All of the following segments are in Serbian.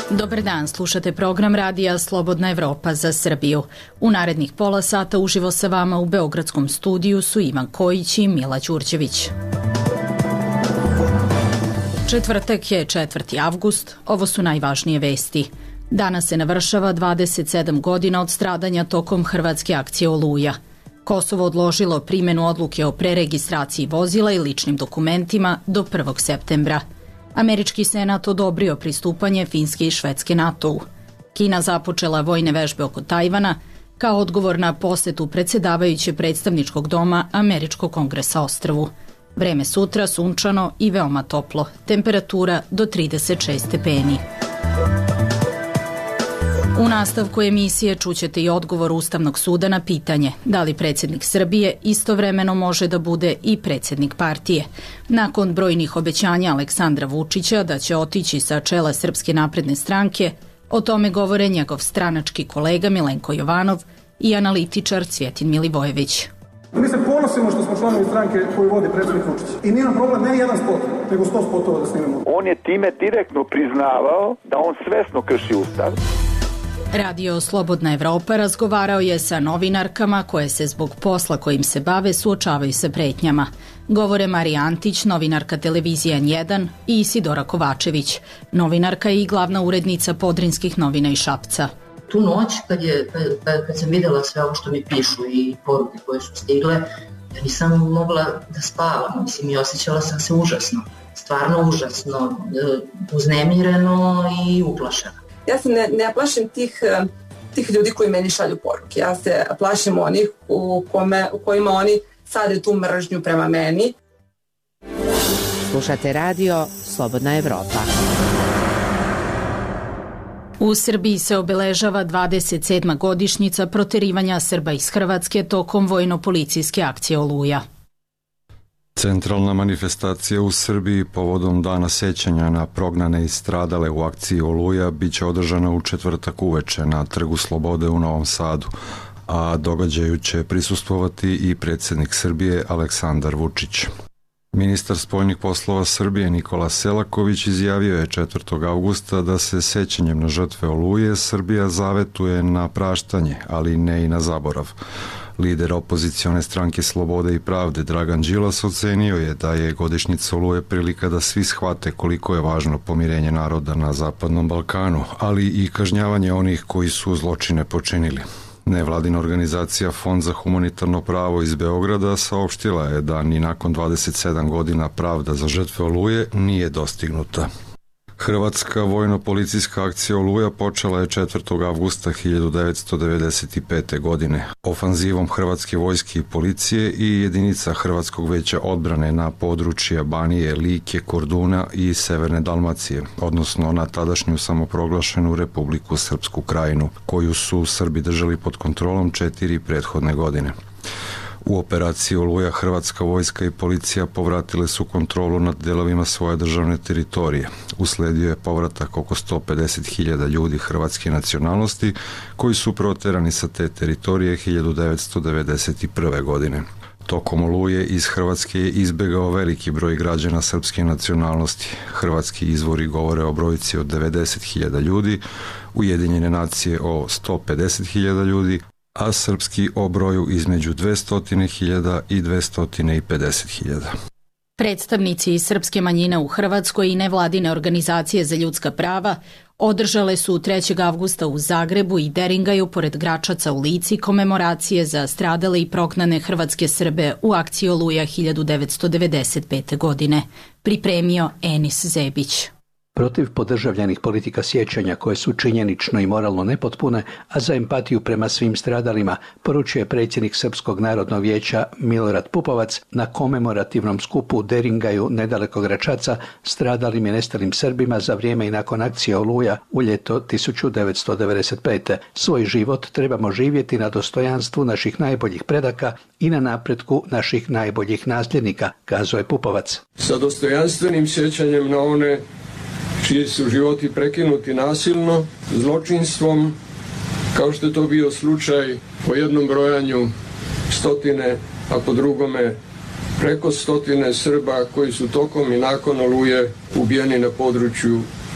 Dobar dan, slušate program radija Slobodna Evropa za Srbiju. U narednih pola sata uživo sa vama u Beogradskom studiju su Ivan Kojić i Mila Đurđević. Četvrtak je 4. avgust, ovo su najvažnije vesti. Danas se navršava 27 godina od stradanja tokom hrvatske akcije Oluja. Kosovo odložilo primjenu odluke o preregistraciji vozila i ličnim dokumentima do 1. septembra. Američki senat odobrio pristupanje Finske i Švedske NATO-u. Kina započela vojne vežbe oko Tajvana kao odgovor na posetu predsjedavajuće predstavničkog doma Američkog kongresa ostrvu. Vreme sutra sunčano i veoma toplo, temperatura do 36 stepeni. U nastavku emisije čućete i odgovor Ustavnog suda na pitanje da li predsjednik Srbije istovremeno može da bude i predsjednik partije. Nakon brojnih obećanja Aleksandra Vučića da će otići sa čela Srpske napredne stranke, o tome govore njegov stranački kolega Milenko Jovanov i analitičar Cvjetin Milivojević. Mi se ponosimo što smo članovi stranke koju vodi predsjednik Vučić. I nije nam problem ne jedan spot, nego 100 spotova da snimemo. On je time direktno priznavao da on svesno krši Ustav. Radio Slobodna Evropa razgovarao je sa novinarkama koje se zbog posla kojim se bave suočavaju sa pretnjama. Govore Marija Antić, novinarka televizije N1 i Isidora Kovačević, novinarka i glavna urednica Podrinskih novina iz Šapca. Tu noć kad sam videla sve ovo što mi pišu i poruke koje su stigle, ja nisam mogla da spavam, i osjećala sam se užasno, stvarno užasno, uznemireno i uplašena. Ja se ne plašim tih ljudi koji meni šalju poruke. Ja se plašim onih u kojima oni sade tu mržnju prema meni. Slušate radio Slobodna Evropa. U Srbiji se obeležava 27. godišnjica proterivanja Srba iz Hrvatske tokom vojno-policijske akcije Oluja. Centralna manifestacija u Srbiji povodom Dana sećanja na prognane i stradale u akciji Oluja biće održana u četvrtak uveče na Trgu Slobode u Novom Sadu, a događaju će prisustvovati i predsjednik Srbije Aleksandar Vučić. Ministar spoljnih poslova Srbije Nikola Selaković izjavio je 4. avgusta da se sećanjem na žrtve Oluje Srbija zavetuje na praštanje, ali ne i na zaborav. Lider opozicione stranke Slobode i pravde Dragan Đilas ocenio je da je godišnjica Oluje prilika da svi shvate koliko je važno pomirenje naroda na Zapadnom Balkanu, ali i kažnjavanje onih koji su zločine počinili. Nevladina organizacija Fond za humanitarno pravo iz Beograda saopštila je da ni nakon 27 godina pravda za žrtve Oluje nije dostignuta. Hrvatska vojno-policijska akcija Oluja počela je 4. avgusta 1995. godine ofanzivom Hrvatske vojske i policije i jedinica Hrvatskog veća odbrane na područje Banije, Like, Korduna i Severne Dalmacije, odnosno na tadašnju samoproglašenu Republiku Srpsku Krajinu, koju su Srbi držali pod kontrolom 4 prethodne godine. U operaciji Oluja Hrvatska vojska i policija povratile su kontrolu nad delovima svoje državne teritorije. Usledio je povratak oko 150.000 ljudi hrvatske nacionalnosti koji su proterani sa te teritorije 1991. godine. Tokom Oluje iz Hrvatske je izbegao veliki broj građana srpske nacionalnosti. Hrvatski izvori govore o brojci od 90.000 ljudi, Ujedinjene nacije o 150.000 ljudi, a srpski o broju između 200.000 i 250.000. Predstavnici srpske manjine u Hrvatskoj i nevladine organizacije za ljudska prava održale su 3. avgusta u Zagrebu i Deringaju pored Gračaca u Lici komemoracije za stradale i prognane hrvatske Srbe u akciji Oluja 1995. godine. Pripremio Enis Zebić. Protiv podržavljenih politika sjećanja koje su činjenično i moralno nepotpune, a za empatiju prema svim stradalima, poručuje predsjednik Srpskog narodnog vijeća Milorad Pupovac na komemorativnom skupu u Deringaju nedaleko Gračaca stradalim i nestalim Srbima za vrijeme i nakon akcije Oluja u ljeto 1995. Svoj život trebamo živjeti na dostojanstvu naših najboljih predaka i na napretku naših najboljih nasljednika, kazao je Pupovac. Sa dostojanstvenim sjećanjem na one čiji su životi prekinuti nasilno, zločinstvom, kao što je to bio slučaj po jednom brojanju stotine, a po drugome preko stotine Srba koji su tokom i nakon Oluje ubijeni na području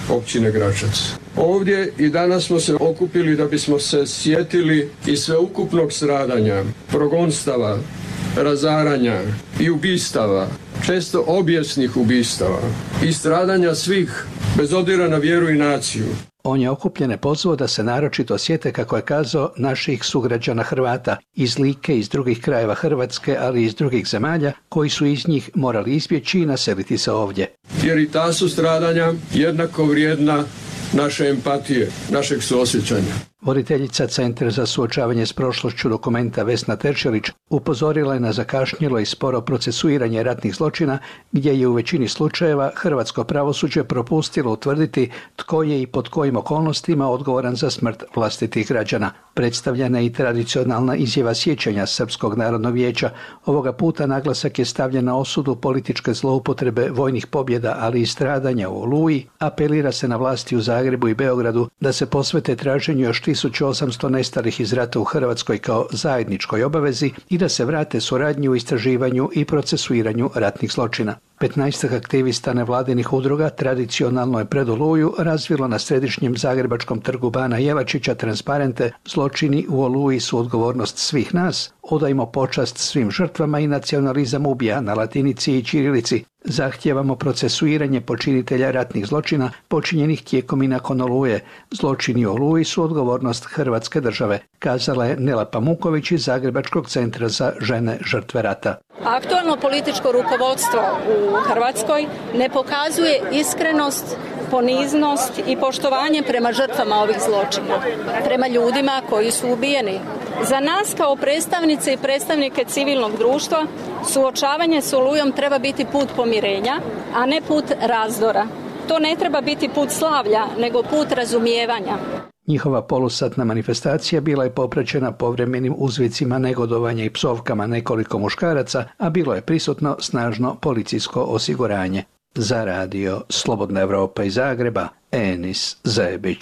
općine Gračac. Ovdje i danas smo se okupili da bismo se sjetili i sveukupnog stradanja, progonstava, razaranja i ubistava, često obijesnih ubistava i stradanja svih, bez obzira na vjeru i naciju. On je okupljene pozvao da se naročito sjete, kako je kazao, naših sugrađana Hrvata iz Like, iz drugih krajeva Hrvatske, ali i iz drugih zemalja, koji su iz njih morali izbjeći i naseliti se ovdje. Jer i ta su stradanja jednako vrijedna naše empatije, našeg suosjećanja. Voditeljica Centra za suočavanje s prošlošću Dokumenta Vesna Terčelić upozorila je na zakašnjelo i sporo procesuiranje ratnih zločina, gdje je u većini slučajeva hrvatsko pravosuđe propustilo utvrditi tko je i pod kojim okolnostima odgovoran za smrt vlastitih građana. Predstavljena je i tradicionalna izjava sjećanja Srpskog narodnog vijeća. Ovoga puta naglasak je stavljen na osudu političke zloupotrebe vojnih pobjeda, ali i stradanja u Oluji. Apelira se na vlasti u Zagrebu i Beogradu da se posvete traženju još 1800 nestalih iz rata u Hrvatskoj kao zajedničkoj obavezi i da se vrate suradnji u istraživanju i procesuiranju ratnih zločina. 15 aktivista nevladinih udruga tradicionalno je pred Oluju razvilo na središnjem zagrebačkom trgu Bana Jelačića transparente "Zločini u Oluji su odgovornost svih nas", "Odajmo počast svim žrtvama" i "Nacionalizam ubija" na latinici i ćirilici. "Zahtijevamo procesuiranje počinitelja ratnih zločina počinjenih tijekom i nakon Oluje. Zločini u Oluji su odgovornost Hrvatske države", kazala je Nela Pamuković iz Zagrebačkog centra za žene žrtve rata. Aktualno političko rukovodstvo u Hrvatskoj ne pokazuje iskrenost, poniznost i poštovanje prema žrtvama ovih zločina, prema ljudima koji su ubijeni. Za nas kao predstavnice i predstavnike civilnog društva suočavanje s Olujom treba biti put pomirenja, a ne put razdora. To ne treba biti put slavlja, nego put razumijevanja. Njihova polusatna manifestacija bila je popraćena povremenim uzvicima negodovanja i psovkama nekoliko muškaraca, a bilo je prisutno snažno policijsko osiguranje. Za radio Slobodna Evropa iz Zagreba, Enis Zebić.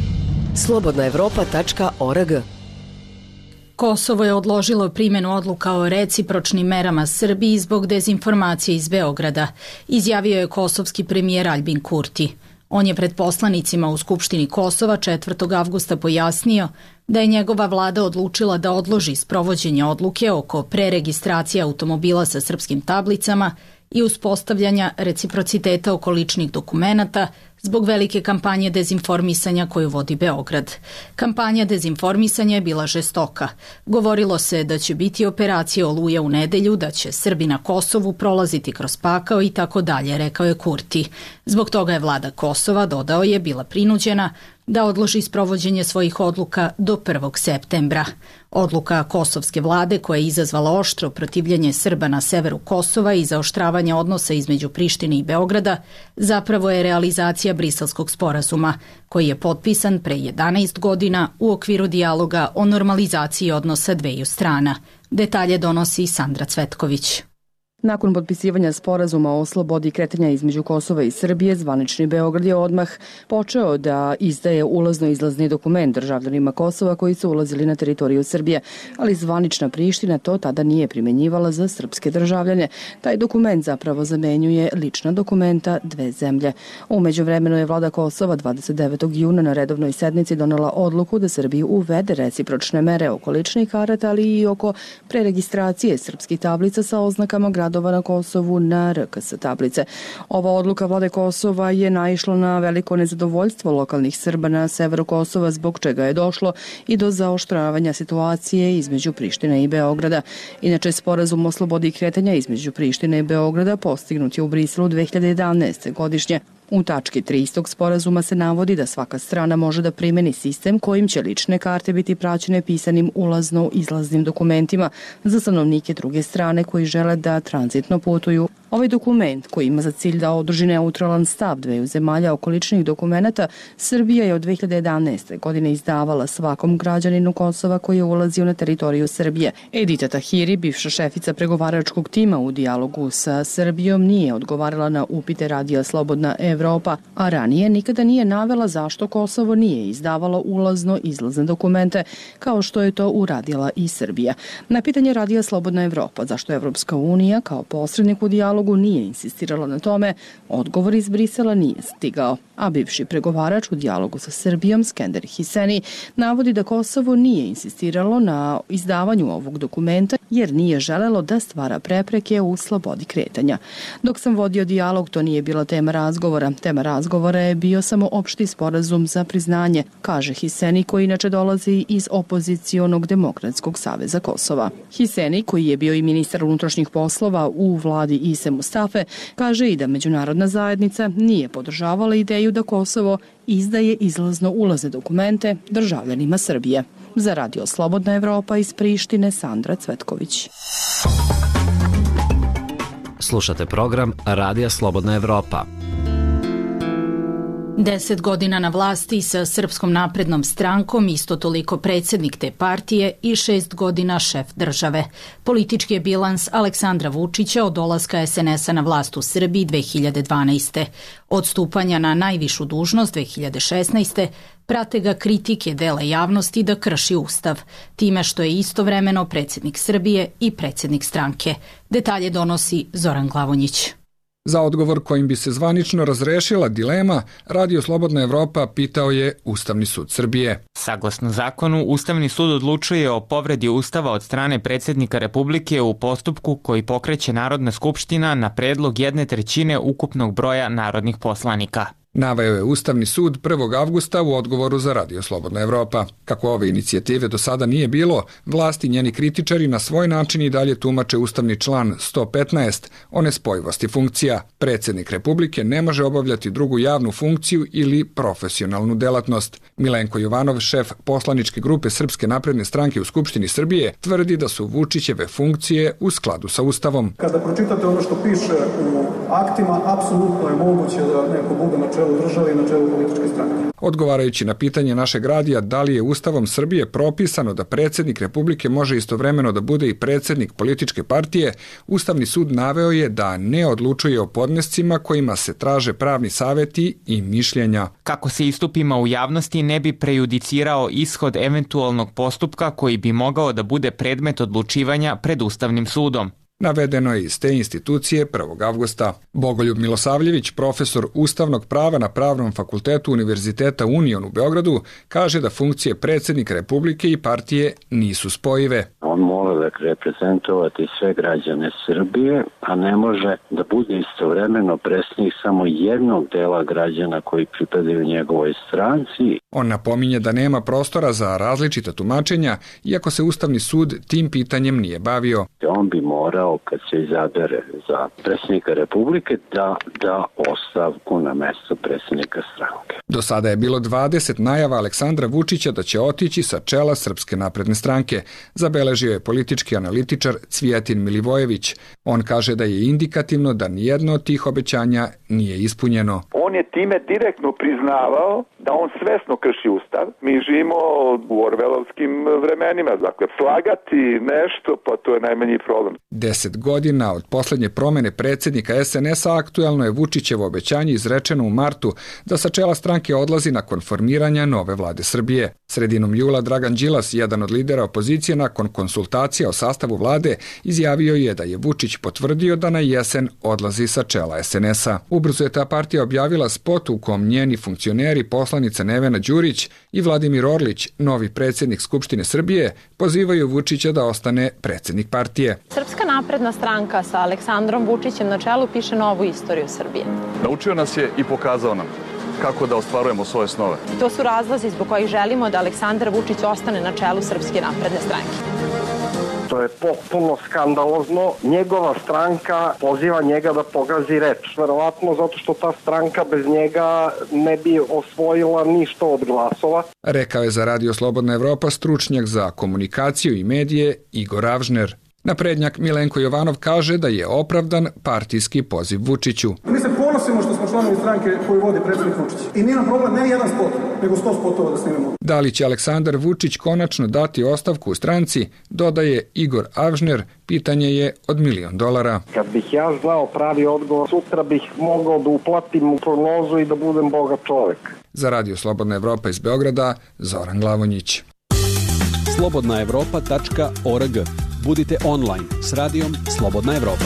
slobodnaevropa.org. Kosovo je odložilo primjenu odluka o recipročnim merama Srbiji zbog dezinformacije iz Beograda, izjavio je kosovski premijer Aljbin Kurti. On je pred poslanicima u Skupštini Kosova 4. avgusta pojasnio da je njegova vlada odlučila da odloži sprovođenje odluke oko preregistracije automobila sa srpskim tablicama i uspostavljanja reciprociteta oko ličnih dokumenata zbog velike kampanje dezinformisanja koju vodi Beograd. Kampanja dezinformisanja je bila žestoka. Govorilo se da će biti operacija Oluja u nedelju, da će Srbi na Kosovu prolaziti kroz pakao i tako dalje, rekao je Kurti. Zbog toga je vlada Kosova, dodao je, bila prinuđena da odloži sprovođenje svojih odluka do 1. septembra. Odluka kosovske vlade, koja je izazvala oštro protivljenje Srba na severu Kosova i zaoštravanje odnosa između Prištine i Beograda, zapravo je realizacija Briselskog sporazuma, koji je potpisan pre 11 godina u okviru dijaloga o normalizaciji odnosa dveju strana. Detalje donosi Sandra Cvetković. Nakon potpisivanja sporazuma o slobodi kretanja između Kosova i Srbije, zvanični Beograd je odmah počeo da izdaje ulazno-izlazni dokument državljanima Kosova koji su ulazili na teritoriju Srbije, ali zvanična Priština to tada nije primenjivala za srpske državljane. Taj dokument zapravo zamenjuje lična dokumenta dve zemlje. U međuvremenu je vlada Kosova 29. juna na redovnoj sednici donela odluku da Srbiji uvede recipročne mere oko ličnih karata, ali i oko preregistracije srpskih tablica sa oznakama gradova na Kosovu na RKS tablice. Ova odluka vlade Kosova je naišla na veliko nezadovoljstvo lokalnih Srba na severu Kosova, zbog čega je došlo i do zaoštravanja situacije između Prištine i Beograda. Inače, sporazum o slobodi kretanja između Prištine i Beograda postignut je u Briselu 2011. godišnje. U tački 3 istog sporazuma se navodi da svaka strana može da primeni sistem kojim će lične karte biti praćene pisanim ulazno-izlaznim dokumentima za stanovnike druge strane koji žele da tranzitno putuju. Ovaj dokument, koji ima za cilj da održi neutralan stav dveju zemalja oko ličnih dokumenata, Srbija je od 2011. godine izdavala svakom građaninu Kosova koji je ulazio na teritoriju Srbije. Edita Tahiri, bivša šefica pregovaračkog tima u dijalogu sa Srbijom, nije odgovarala na upite radija Slobodna Evropa Evropa, a ranije nikada nije navela zašto Kosovo nije izdavalo ulazno-izlazne dokumente, kao što je to uradila i Srbija. Na pitanje Radija Slobodna Evropa zašto Evropska unija kao posrednik u dijalogu nije insistirala na tome, odgovor iz Brisela nije stigao, a bivši pregovarač u dijalogu sa Srbijom, Skender Hiseni, navodi da Kosovo nije insistiralo na izdavanju ovog dokumenta jer nije želelo da stvara prepreke u slobodi kretanja. Dok sam vodio dijalog, to nije bila tema razgovora. Tema razgovora je bio samo opšti sporazum za priznanje, kaže Hiseni, koji inače dolazi iz opozicionog Demokratskog saveza Kosova. Hiseni, koji je bio i ministar unutrašnjih poslova u vladi Ise Mustafe, kaže i da međunarodna zajednica nije podržavala ideju da Kosovo izdaje izlazno-ulazne dokumente državljanima Srbije. Za Radio Slobodna Evropa iz Prištine, Sandra Cvetković. Slušate program Radija Slobodna Evropa. 10 godina na vlasti sa Srpskom naprednom strankom, isto toliko predsjednik te partije i 6 godina šef države. Politički je bilans Aleksandra Vučića od dolaska SNS-a na vlast u Srbiji 2012. Od stupanja na najvišu dužnost 2016. prate ga kritike dela javnosti da krši Ustav, time što je istovremeno predsjednik Srbije i predsjednik stranke. Detalje donosi Zoran Glavonjić. Za odgovor kojim bi se zvanično razrešila dilema, Radio Slobodna Evropa pitao je Ustavni sud Srbije. Saglasno zakonu, Ustavni sud odlučuje o povredi Ustava od strane predsjednika Republike u postupku koji pokreće Narodna skupština na predlog 1/3 ukupnog broja narodnih poslanika. Naveo je Ustavni sud 1. avgusta u odgovoru za Radio Slobodna Evropa. Kako ove inicijative do sada nije bilo, vlasti i njeni kritičari na svoj način i dalje tumače ustavni član 115 o nespojivosti funkcija. Predsjednik Republike ne može obavljati drugu javnu funkciju ili profesionalnu delatnost. Milenko Jovanov, šef poslaničke grupe Srpske napredne stranke u Skupštini Srbije, tvrdi da su Vučićeve funkcije u skladu sa Ustavom. Kada pročitate ono što piše u aktima, apsolutno je moguće da neko bude na čelu države i na čelu političke stranke. Odgovarajući na pitanje našeg radija da li je Ustavom Srbije propisano da predsjednik Republike može istovremeno da bude i predsjednik političke partije, Ustavni sud naveo je da ne odlučuje o podnescima kojima se traže pravni savjeti i mišljenja. Kako se istupima u javnosti ne bi prejudicirao ishod eventualnog postupka koji bi mogao da bude predmet odlučivanja pred Ustavnim sudom. Navedeno je iz te institucije 1. avgusta. Bogoljub Milosavljević, profesor ustavnog prava na Pravnom fakultetu Univerziteta Union u Beogradu, kaže da funkcije predsjednika Republike i partije nisu spojive. On mora reprezentovati sve građane Srbije, a ne može da bude istovremeno predsjednik samo jednog dela građana koji pripadaju njegovoj stranci. On napominje da nema prostora za različita tumačenja, iako se Ustavni sud tim pitanjem nije bavio. On bi morao, kad se izabere za predsjednika Republike, da ostavku na mesto predsjednika stranke. Do sada je bilo 20 najava Aleksandra Vučića da će otići sa čela Srpske napredne stranke, zabeležio je politički analitičar Cvijetin Milivojević. On kaže da je indikativno da nijedno od tih obećanja nije ispunjeno. On je time direktno priznavao da on svesno krši Ustav. Mi živimo u orvelovskim vremenima, dakle slagati nešto, pa to je najmanji problem. 10 godina od posljednje promjene predsjednika SNS-a aktuelno je Vučićevo obećanje izrečeno u martu da sa čela stranke odlazi nakon formiranja nove vlade Srbije. Sredinom jula Dragan Đilas, jedan od lidera opozicije, nakon konsultacija o sastavu vlade, izjavio je da je Vučić potvrdio da na jesen odlazi sa čela SNS-a. Ubrzo je ta partija objavila spot u kom njeni funkcioneri, poslanica Nevena Đurić i Vladimir Orlić, novi predsjednik Skupštine Srbije, pozivaju Vučića da ostane predsjednik partije. Srpska napredna stranka sa Aleksandrom Vučićem na čelu piše novu istoriju Srbije. Naučio nas je i pokazao nam kako da ostvarujemo svoje snove. To su razlozi zbog kojih želimo da Aleksandar Vučić ostane na čelu Srpske napredne stranke. To je potpuno skandalozno. Njegova stranka poziva njega da pogazi reč. Verovatno zato što ta stranka bez njega ne bi osvojila ništa od glasova. Rekao je za Radio Slobodna Evropa stručnjak za komunikaciju i medije Igor Avžner. Naprednjak Milenko Jovanov kaže da je opravdan partijski poziv Vučiću. Mi se ponosimo što smo članovi stranke koju vodi predsjednik Vučić. I nije nam problem ne jedan spot, nego 100 spotova da snimemo. Da li će Aleksandar Vučić konačno dati ostavku u stranci, dodaje Igor Avžner, pitanje je od $1.000.000. Kad bih ja znao pravi odgovor, sutra bih mogao da uplatim u prognozu i da budem bogat čovek. Za Radio Slobodna Evropa iz Beograda, Zoran Glavonjić. slobodnaevropa.org. Budite online s radijom Slobodna Evropa.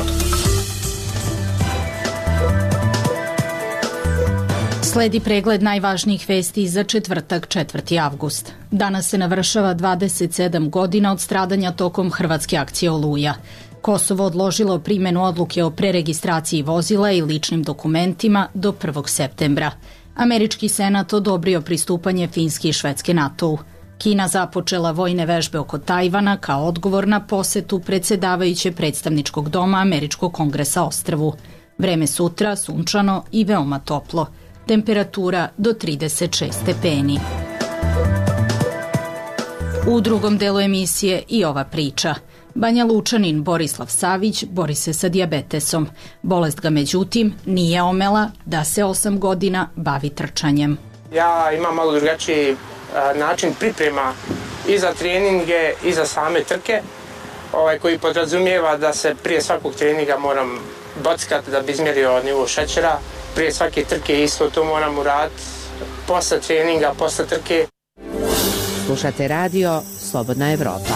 Sledi pregled najvažnijih vesti za četvrtak 4. avgust. Danas se navršava 27 godina od stradanja tokom hrvatske akcije Oluja. Kosovo odložilo primjenu odluke o preregistraciji vozila i ličnim dokumentima do 1. septembra. Američki senat odobrio pristupanje Finske i Švedske NATO-u. Kina započela vojne vežbe oko Tajvana kao odgovor na posetu predsjedavajuće predstavničkog doma Američkog kongresa ostrvu. Vreme sutra sunčano i veoma toplo. Temperatura do 36 stepeni. U drugom delu emisije i ova priča. Banja Lučanin Borislav Savić bori se sa dijabetesom. Bolest ga međutim nije omela da se 8 godina bavi trčanjem. Ja imam malo drugačiji način priprema i za treninge i za same trke, koji podrazumijeva da se prije svakog treninga moram bockati da bi izmjerio nivo šećera. Prije svake trke isto to moram uraditi, posle treninga, posle trke. Slušate radio Slobodna Evropa.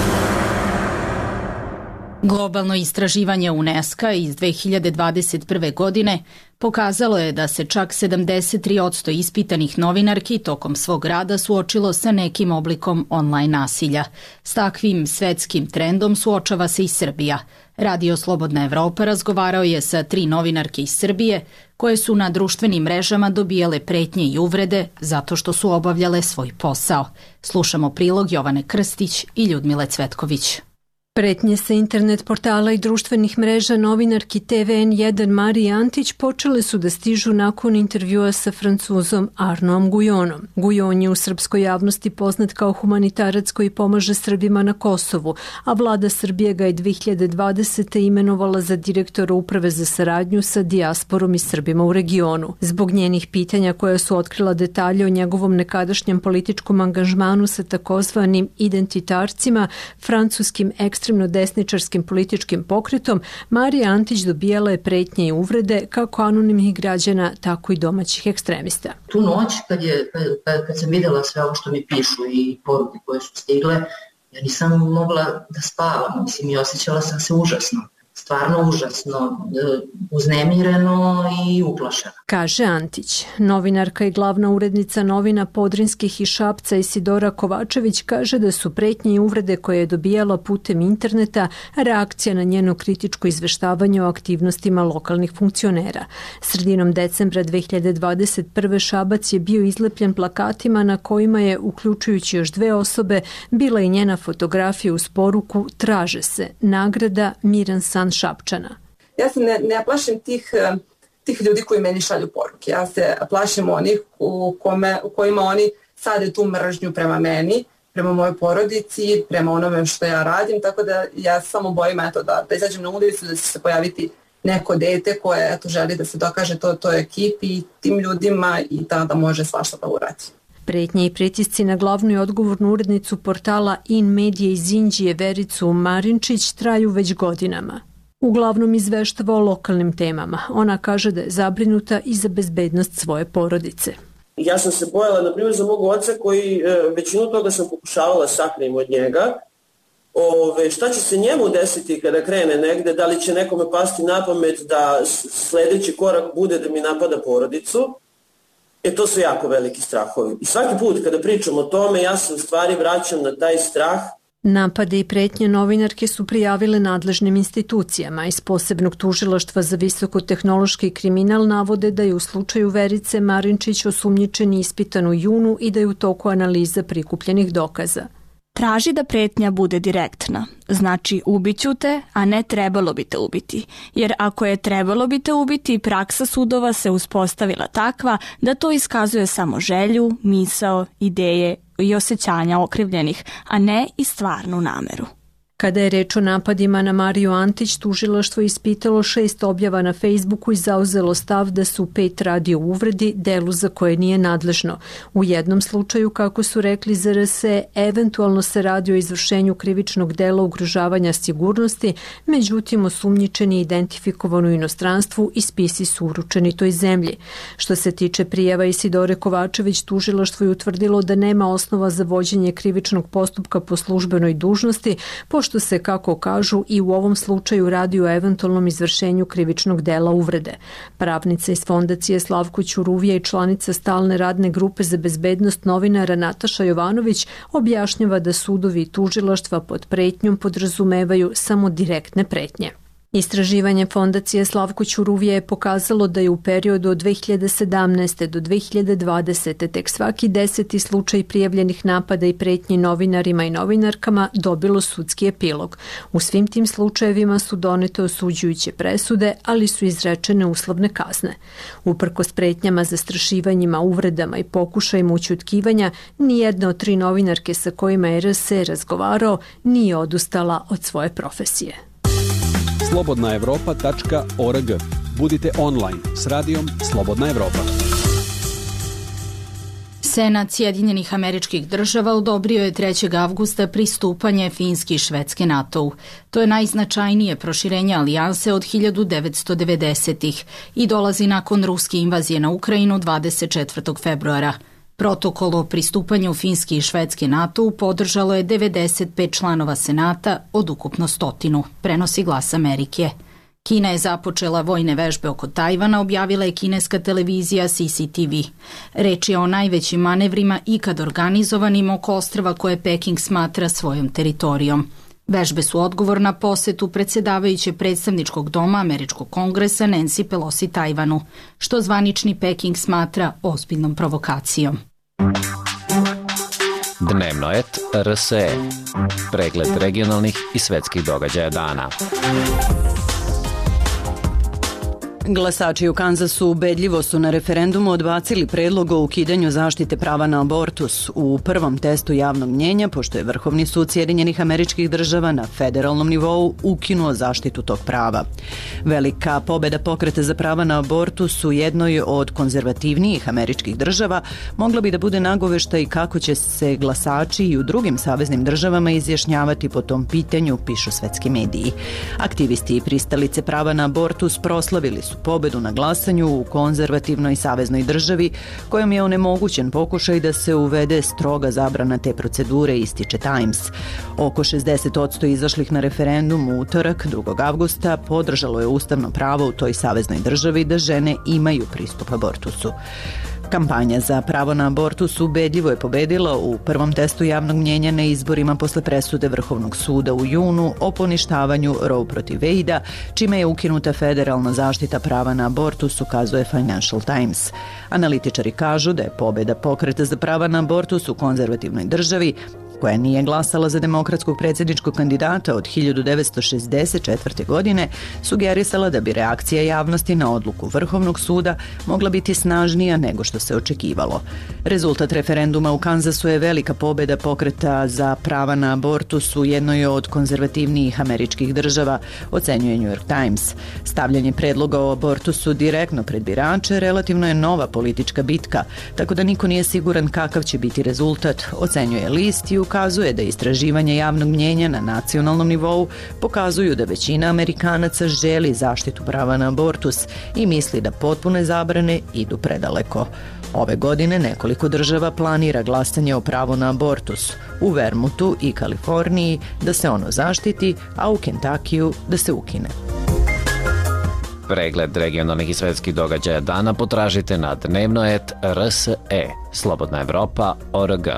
Globalno istraživanje UNESCO iz 2021. godine pokazalo je da se čak 73% ispitanih novinarki tokom svog rada suočilo sa nekim oblikom online nasilja. S takvim svetskim trendom suočava se i Srbija. Radio Slobodna Evropa razgovarao je sa 3 novinarke iz Srbije koje su na društvenim mrežama dobijale pretnje i uvrede zato što su obavljale svoj posao. Slušamo prilog Jovane Krstić i Ljudmile Cvetković. Pretnje sa internet portala i društvenih mreža novinarki TVN1 Mariji Antić počele su da stižu nakon intervjua sa Francuzom Arnaudom Gujonom. Gujon je u srpskoj javnosti poznat kao humanitarac koji pomaže Srbima na Kosovu, a vlada Srbije ga je 2020. imenovala za direktora uprave za saradnju sa dijasporom i Srbima u regionu. Zbog njenih pitanja koja su otkrila detalje o njegovom nekadašnjem političkom angažmanu sa takozvanim identitarcima, francuskim ekstremno desničarskim političkim pokretom, Marija Antić dobijala je pretnje i uvrede kako anonimnih građana, tako i domaćih ekstremista. Tu noć kad sam videla sve ovo što mi pišu i poruke koje su stigle, ja nisam mogla da spavam, i osjećala sam se užasno. Stvarno užasno, uznemireno i uplašeno. Kaže Antić. Novinarka i glavna urednica novina Podrinskih i Šapca Isidora Kovačević kaže da su pretnje i uvrede koje je dobijala putem interneta reakcija na njeno kritičko izveštavanje o aktivnostima lokalnih funkcionera. Sredinom decembra 2021. Šabac je bio izlepljen plakatima na kojima je, uključujući još 2 osobe, bila i njena fotografija uz poruku "Traže se, nagrada, miran san Šapčana". Ja se ne plašim tih ljudi koji meni šalju poruke. Ja se plašim onih u kojima oni sade tu mržnju prema meni, prema mojoj porodici, prema onome što ja radim, tako da ja samo bojim da izađem na ulicu, da će se pojaviti neko dete koje želi da se dokaže to ekipi i tim ljudima i da može svašta da uradi. Pretnje i pritisci na glavnu i odgovornu urednicu portala In Medije iz Inđije Vericu Marinčić traju već godinama. Uglavnom izveštava o lokalnim temama. Ona kaže da je zabrinuta i za bezbednost svoje porodice. Ja sam se bojala, na primjer, za mog oca koji većinu toga sam pokušavala sakrim od njega. Šta će se njemu desiti kada krene negde, da li će nekome pasti na pamet da sledeći korak bude da mi napada porodicu. To su jako veliki strahovi. I svaki put kada pričam o tome, ja se u stvari vraćam na taj strah. Napade i pretnje novinarke su prijavile nadležnim institucijama. Iz posebnog tužilaštva za visokotehnološki kriminal navode da je u slučaju Verice Marinčić osumnjičen i ispitan u junu i da je u toku analiza prikupljenih dokaza. Traži da pretnja bude direktna. Znači, ubiću te, a ne trebalo bi te ubiti. Jer ako je trebalo bi te ubiti, praksa sudova se uspostavila takva da to iskazuje samo želju, misao, ideje i osjećanja okrivljenih, a ne i stvarnu nameru. Kada je reč o napadima na Mariju Antić, tužilaštvo ispitalo 6 objava na Facebooku i zauzelo stav da su 5 radi o uvredi, delu za koje nije nadležno. U jednom slučaju, kako su rekli za RSE, eventualno se radi o izvršenju krivičnog dela ugrožavanja sigurnosti, međutim osumnjičeni je identifikovan u inostranstvu i spisi su uručeni toj zemlji. Što se tiče prijava Isidore Kovačević, tužilaštvo je utvrdilo da nema osnova za vođenje krivičnog postupka po službenoj dužnosti, pošto se, kako kažu, i u ovom slučaju radi o eventualnom izvršenju krivičnog dela uvrede. Pravnica iz fondacije Slavko Ćuruvija i članica stalne radne grupe za bezbednost novinara Nataša Jovanović objašnjava da sudovi i tužilaštva pod pretnjom podrazumevaju samo direktne pretnje. Istraživanje fondacije Slavko Ćuruvija je pokazalo da je u periodu od 2017. do 2020. tek svaki 10. slučaj prijavljenih napada i pretnji novinarima i novinarkama dobilo sudski epilog. U svim tim slučajevima su donete osuđujuće presude, ali su izrečene uslovne kazne. Uprkos pretnjama, zastrašivanjima, uvredama i pokušajima ućutkivanja, nijedna od 3 novinarke sa kojima je RSE razgovarao nije odustala od svoje profesije. slobodnaevropa.org. Budite online s radijom Slobodna Evropa. Senat Sjedinjenih Američkih Država odobrio je 3. avgusta pristupanje Finske i Švedske NATO-u. To je najznačajnije proširenje alijanse od 1990-ih i dolazi nakon ruske invazije na Ukrajinu 24. februara. Protokol o pristupanju Finske i Švedske NATO-u podržalo je 95 članova Senata od ukupno 100, prenosi Glas Amerike. Kina je započela vojne vežbe oko Tajvana, objavila je kineska televizija CCTV. Reč je o najvećim manevrima ikad organizovanim oko ostrva koje Peking smatra svojom teritorijom. Vežbe su odgovor na posetu predsedavajuće predstavničkog doma Američkog kongresa Nancy Pelosi Tajvanu, što zvanični Peking smatra ozbiljnom provokacijom. Dnevno et RSE. Pregled regionalnih i svetskih događaja dana. Glasači u Kanzasu ubedljivo su na referendumu odbacili predlog o ukidanju zaštite prava na abortus u prvom testu javnog mnjenja, pošto je Vrhovni sud Sjedinjenih Američkih Država na federalnom nivou ukinuo zaštitu tog prava. Velika pobeda Pokreta za prava na abortus u jednoj od konzervativnijih američkih država mogla bi da bude nagoveštaj kako će se glasači i u drugim saveznim državama izjašnjavati po tom pitanju, pišu svetski mediji. Aktivisti i pristalice prava na abortus proslavili su pobedu na glasanju u konzervativnoj saveznoj državi kojom je onemogućen pokušaj da se uvede stroga zabrana te procedure, ističe Times. Oko 60% izašlih na referendum u utorak 2. avgusta podržalo je ustavno pravo u toj saveznoj državi da žene imaju pristup abortusu. Kampanja za pravo na abortus ubedljivo je pobedila u prvom testu javnog mnjenja na izborima posle presude Vrhovnog suda u junu o poništavanju Roe protiv Wade-a, čime je ukinuta federalna zaštita prava na abortus, ukazuje Financial Times. Analitičari kažu da je pobeda Pokreta za prava na abortus u konzervativnoj državi, koja nije glasala za demokratskog predsjedničkog kandidata od 1964. godine, sugerisala da bi reakcija javnosti na odluku Vrhovnog suda mogla biti snažnija nego što se očekivalo. Rezultat referenduma u Kanzasu je velika pobeda Pokreta za prava na abortus u jednoj od konzervativnijih američkih država, ocenjuje New York Times. Stavljanje predloga o abortusu direktno pred birače relativno je nova politička bitka, tako da niko nije siguran kakav će biti rezultat, ocenjuje list i ukazuje da istraživanje javnog mnjenja na nacionalnom nivou pokazuju da većina Amerikanaca želi zaštitu prava na abortus i misli da potpune zabrane idu predaleko. Ove godine nekoliko država planira glasanje o pravu na abortus. U Vermontu i Kaliforniji da se ono zaštiti, a u Kentakiju da se ukine. Pregled regionalnih i svetskih događaja dana potražite na dnevno et RSE, slobodnaevropa.org.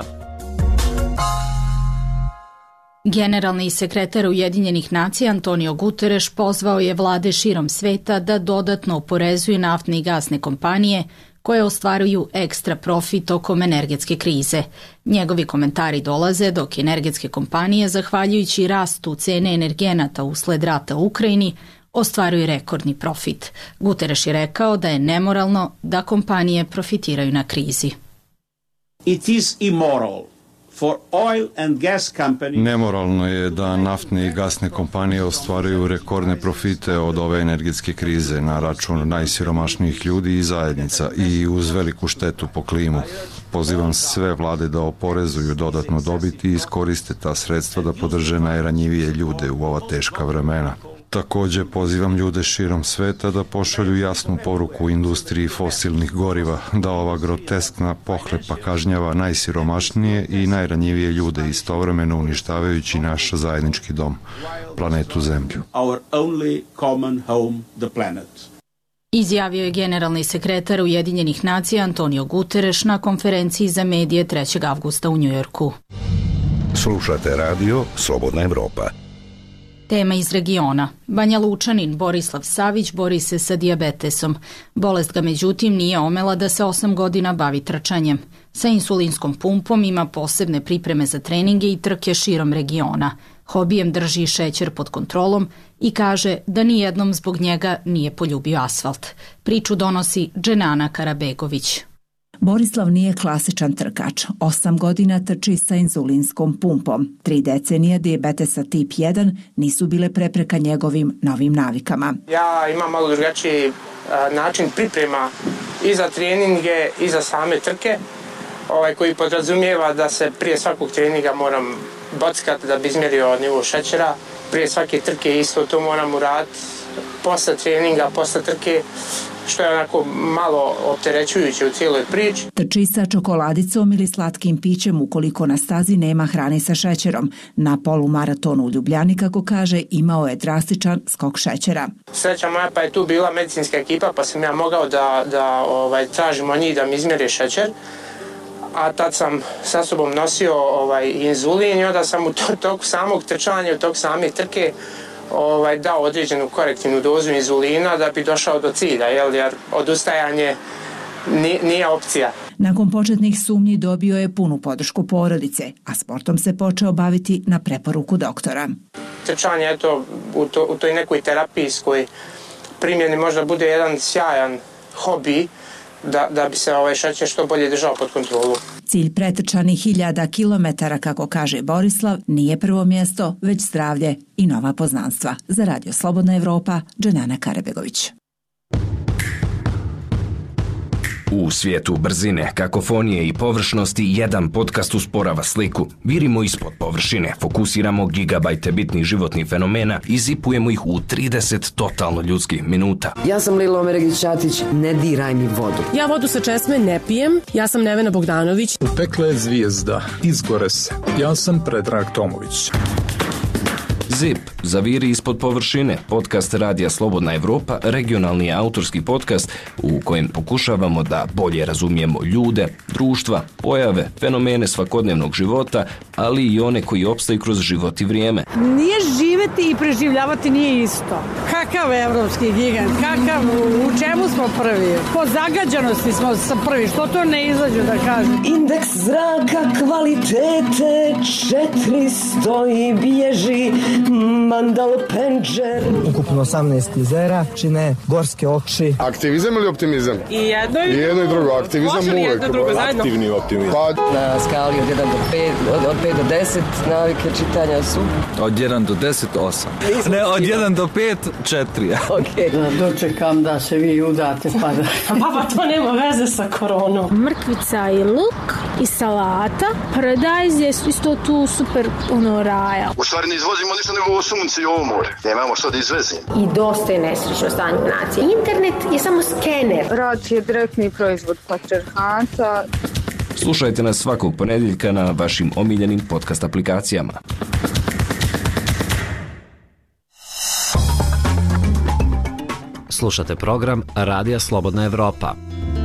Generalni sekretar Ujedinjenih nacija Antonio Guterres pozvao je vlade širom sveta da dodatno oporezuju naftne i gasne kompanije koje ostvaruju ekstra profit tokom energetske krize. Njegovi komentari dolaze dok energetske kompanije, zahvaljujući rastu cene energenata usled rata u Ukrajini, ostvaruju rekordni profit. Guterres je rekao da je nemoralno da kompanije profitiraju na krizi. It is immoral Nemoralno je da naftne i gasne kompanije ostvaruju rekordne profite od ove energetske krize na račun najsiromašnijih ljudi i zajednica i uz veliku štetu po klimu. Pozivam sve vlade da oporezuju dodatno dobit i iskoriste ta sredstva da podrže najranjivije ljude u ova teška vremena. Takođe pozivam ljude širom sveta da pošalju jasnu poruku industriji fosilnih goriva da ova groteskna pohlepa kažnjava najsiromašnije i najranjivije ljude istovremeno uništavajući naš zajednički dom, planetu Zemlju. Izjavio je generalni sekretar Ujedinjenih nacija Antonio Guterres na konferenciji za medije 3. avgusta u Njujorku. Slušate radio Slobodna Evropa. Tema iz regiona. Banja Lučanin Borislav Savić bori se sa dijabetesom. Bolest ga međutim nije omela da se 8 godina bavi trčanjem. Sa insulinskom pumpom ima posebne pripreme za treninge i trke širom regiona. Hobijem drži šećer pod kontrolom i kaže da nijednom zbog njega nije poljubio asfalt. Priču donosi Dženana Karabegović. Borislav nije klasičan trkač. 8 godina trči sa inzulinskom pumpom. 3 decenije dijabetesa tip 1 nisu bile prepreka njegovim novim navikama. Ja imam malo drugačiji način priprema i za treninge i za same trke, koji podrazumijeva da se prije svakog treninga moram bockati da bi izmjerio nivo šećera. Prije svake trke isto to moram uraditi. Posle treninga, posle trke, što je onako malo opterećujuće u cijeloj priči. Trči sa čokoladicom ili slatkim pićem ukoliko na stazi nema hrane sa šećerom. Na polumaratonu u Ljubljani, kako kaže, imao je drastičan skok šećera. Sreća moja pa je tu bila medicinska ekipa, pa sam ja mogao da tražim od njih da mi izmjeri šećer. A tad sam sa sobom nosio inzulin i onda sam u toku samog trčanja, u toku same trke dao određenu korektivnu dozu inzulina da bi došao do cilja, jer odustajanje nije opcija. Nakon početnih sumnji dobio je punu podršku porodice, a sportom se počeo baviti na preporuku doktora. Trčanje, eto, u toj nekoj terapijskoj primjeni možda bude jedan sjajan hobi da bi se šećer što bolje držao pod kontrolu. Cilj pretrčanih 1000 kilometara, kako kaže Borislav, nije prvo mjesto, već zdravlje i nova poznanstva. Za Radio Slobodna Evropa, Dženana Karabegović. U svijetu brzine, kakofonije i površnosti jedan podcast usporava sliku. Virimo ispod površine, fokusiramo gigabajte bitnih životnih fenomena i zipujemo ih u 30 totalno ljudskih minuta. Ja sam Lilo Omeregić-Ćatić, ne diraj mi vodu. Ja vodu sa česme ne pijem, ja sam Nevena Bogdanović. U pekle je zvijezda, izgore se. Ja sam Predrag Tomović. ZIP, zaviri ispod površine, podcast Radija Slobodna Evropa, regionalni autorski podcast u kojem pokušavamo da bolje razumijemo ljude, društva, pojave, fenomene svakodnevnog života, ali i one koji opstaju kroz život i vrijeme. Nije živeti i preživljavati nije isto. Kakav evropski gigant, u čemu smo prvi? Po zagađenosti smo prvi, što to ne izađu da kažem? Indeks zraka kvalitete 400 i bježi Mandal Penđer. Ukupno 18 jezera čine gorske oči. Aktivizam ili optimizam? I jedno i drugo. Aktivizam uvek. Aktivni optimizam. Na skali od 1 do 5, od 5 do 10 navike čitanja su? Od 1 do 10, 8. Ne, od 1 do 5, 4. Ok. Dočekam da se vi udate pa da... Baba, to nema veze sa koronom. Mrkvica i luk i salata. Paradajz je isto tu super raja. U stvari ne izvozimo ništa nego sunce i ovo more. Nemamo što da izvezimo. I dosta je nesrećno stanje nacije. Internet je samo skener. Rad je direktni proizvod patrijarhata. Slušajte nas svakog ponedjeljka na vašim omiljenim podcast aplikacijama. Slušate program Radija Slobodna Evropa.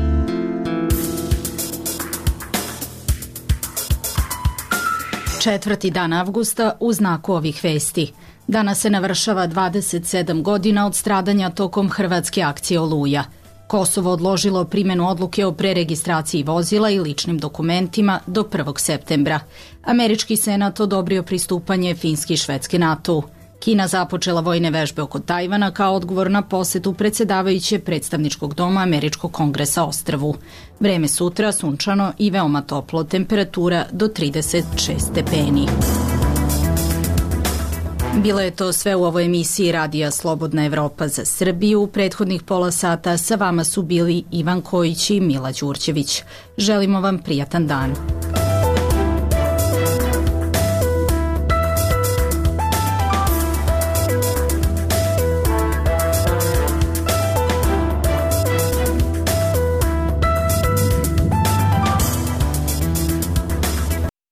Četvrti dan avgusta u znaku ovih vesti. Danas se navršava 27 godina od stradanja tokom hrvatske akcije Oluja. Kosovo odložilo primjenu odluke o preregistraciji vozila i ličnim dokumentima do 1. septembra. Američki senat odobrio pristupanje Finske i Švedske NATO-u. Kina započela vojne vežbe oko Tajvana kao odgovor na posetu predsedavajuće predstavničkog doma Američkog kongresa ostrvu. Vreme sutra sunčano i veoma toplo, temperatura do 36 stepeni. Bilo je to sve u ovoj emisiji Radija Slobodna Evropa za Srbiju. U prethodnih pola sata sa vama su bili Ivan Kojić i Mila Đurđević. Želimo vam prijatan dan.